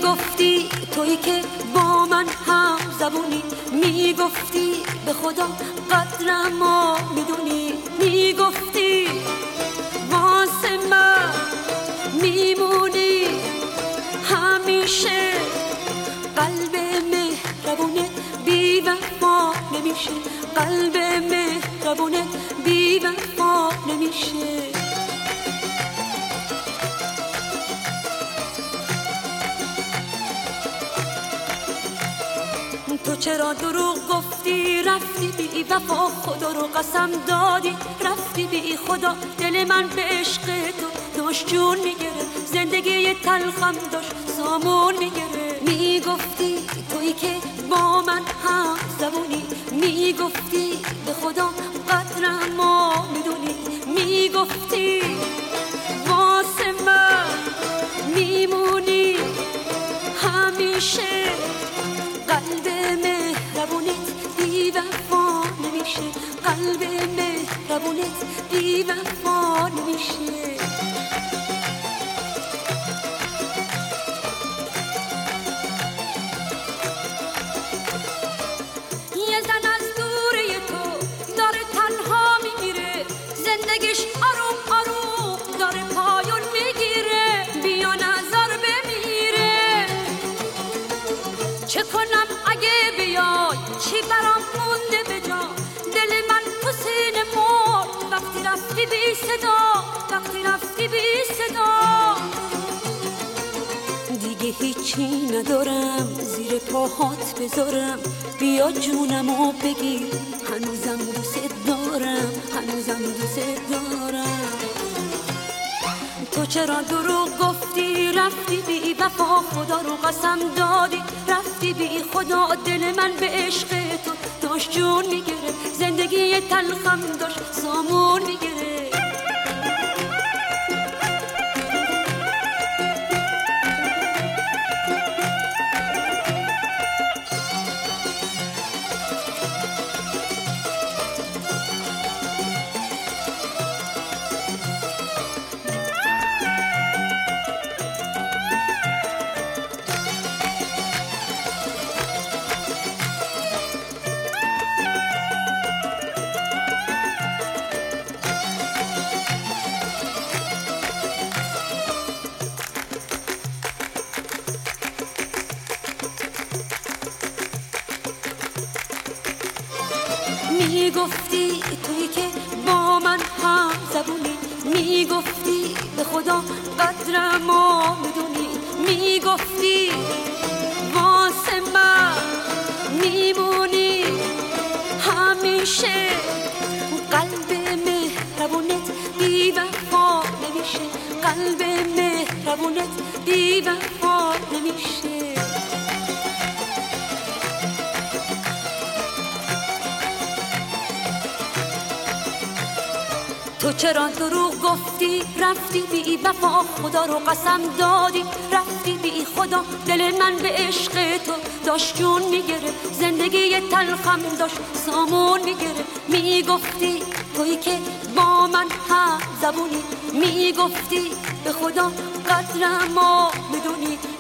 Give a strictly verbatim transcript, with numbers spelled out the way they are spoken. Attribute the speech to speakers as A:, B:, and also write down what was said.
A: میگفتی تویی که با من هم زبونی، میگفتی به خدا قدرمو میدونی، میگفتی واسه من میمونی همیشه. قلب مهربونه بی وفا نمیشه، قلب مهربونه بی وفا نمیشه. تو چرا دروغ گفتی رفتی بی وفا، خدا رو قسم دادی رفتی بی خدا. دل من به عشق تو داشت جون میگیره، زندگی تلخم داشت سامون میگیره. میگفتی تویی که با من هم زبونی، میگفتی به خدا قدرمو میدونی، میگفتی واسه من میمونی همیشه. قلب مهربونت بی وفا نمیشه، قلب مهربونت بی وفا نمیشه. یه زن از دوره تو داره تنها میمیره، زندگیش آروم آروم داره پایون میگیره. بیا نظر بمیره، چه کنم اگه بیای، چی برام مونده به جا. دل من تو سینه مرد وقتی رفتی بی صدا، وقتی رفتی بی صدا. دیگه هیچی ندارم زیر پاهات بذارم، بیا جونمو بگیر هنوزم دوست دارم، هنوزم دوست دارم. تو چرا دروغ گفتی رفتی بی وفا، خدا رو قسم دادی رفتی بی خدا. دل من به عشق تو داشت جون میگیره، زندگی تلخم داشت سامون میگیره. میگفتی تویی که با من هم زبونی، میگفتی به خدا قدرمو میدونی، میگفتی واسه من میمونی همیشه. قلب مهربونت بی وفا نمیشه، قلب مهربونت بی وفا نمیشه. تو چرا دروغ گفتی رفتی بی وفا، خدا رو قسم دادی رفتی بی خدا. دل من به عشق تو داشت جون میگیره، زندگی تلخم داشت سامون میگیره. میگفتی تویی که با من هم زبونی، میگفتی به خدا قدرمو میدونی،